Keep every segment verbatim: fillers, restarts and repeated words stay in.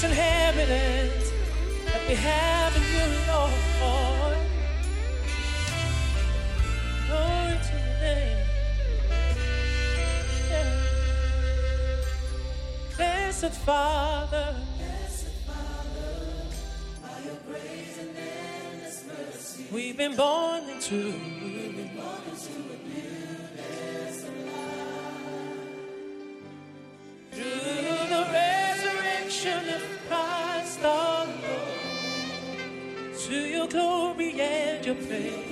glorious inheritance that we have in you, Lord. Glory to your name. Yeah. Blessed Father, blessed Father, by your grace and endless mercy, we've been born into, we've been born into a newness of life. Through the resurrection of Christ our Lord, to your glory and your praise.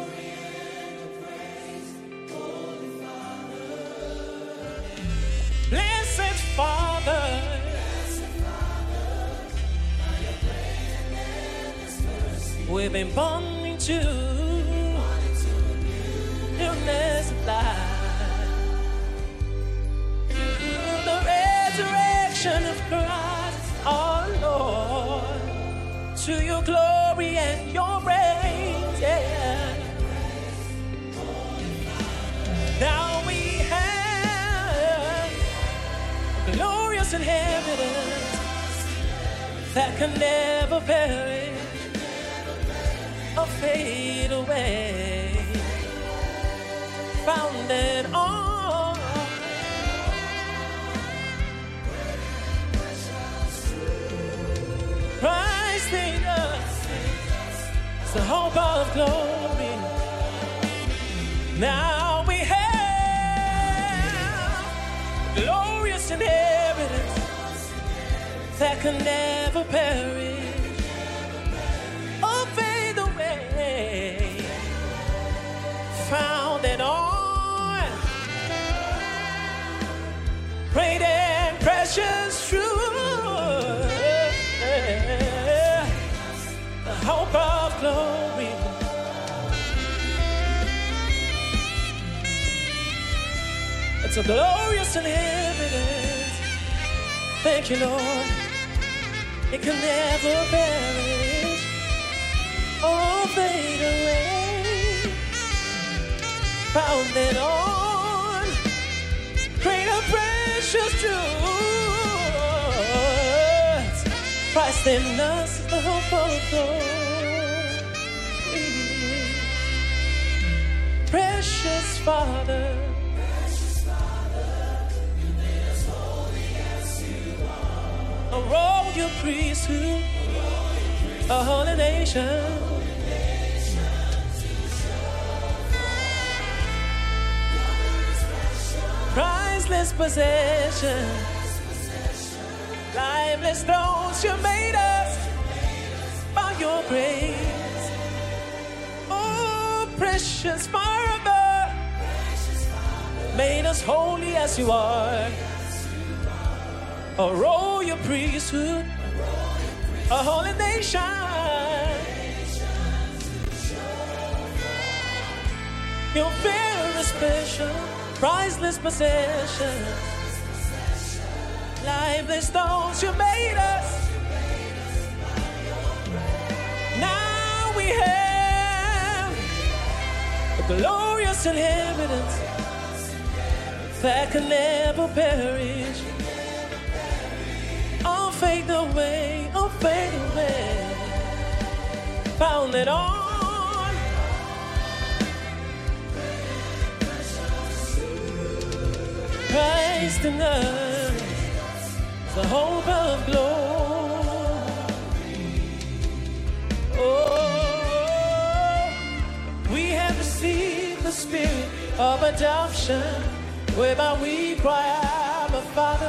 Blessed Father, blessed Father, by your grace and endless mercy, we've been born into, born into newness of life. Through the resurrection of Christ our Lord, to your glory and your reign, yeah. Now we have glorious inheritance that can never perish or fade away, founded on Christ in us, it's the hope of glory. Now we have glorious inheritance that can never perish or fade away, founded on great and precious truth, the hope of glory. It's a glorious inheritance. Thank you, Lord. It can never perish or fade away, founded on great and precious truths. Christ in us is the hope of glory. Precious Father, a royal priesthood, a holy nation, priceless possession, lifeless thrones you made us by your grace. Oh, precious Father, made us holy as you are. A royal priesthood, a holy nation, your very special, priceless possession, lifeless stones you made us. Now we have a glorious inheritance that can never perish. Oh, fade away, oh, fade away, founded on Christ in us, the hope of glory. Oh, we have received the spirit of adoption, whereby we cry, Abba, Father.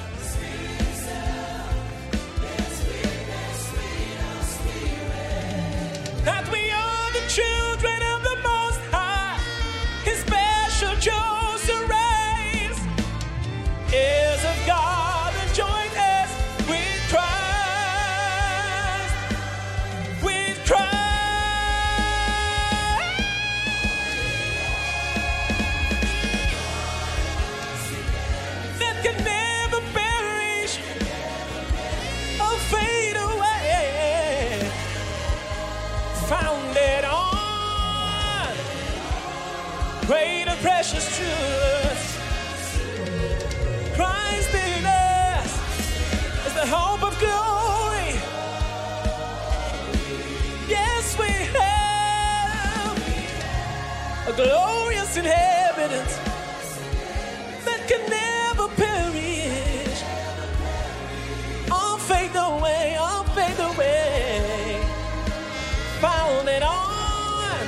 That we are the children of the Most High, His special chosen race, heirs of God and joint heirs with Christ, with Christ. That can never perish or fade away, founded on great and precious truth. Christ in us is the hope of glory. we have a glorious inheritance that can never perish. I'll fade away, I'll fade away. Found it on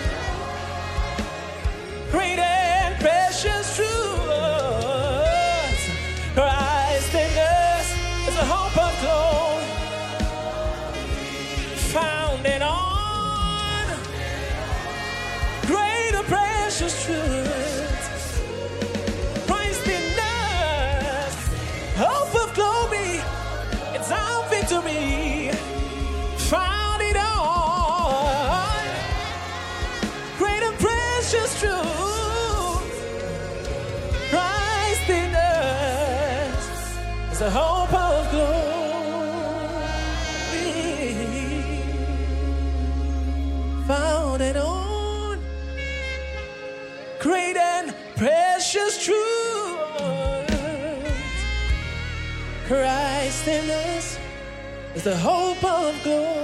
great and precious truths. Christ in us is the hope of glory. Found it on great and precious truths. Christ in us, hope of glory. It's our victory. Found it on great and precious truth. Christ in us is the hope of glory. Found it on great and precious truth. Christ in us is the hope of glory.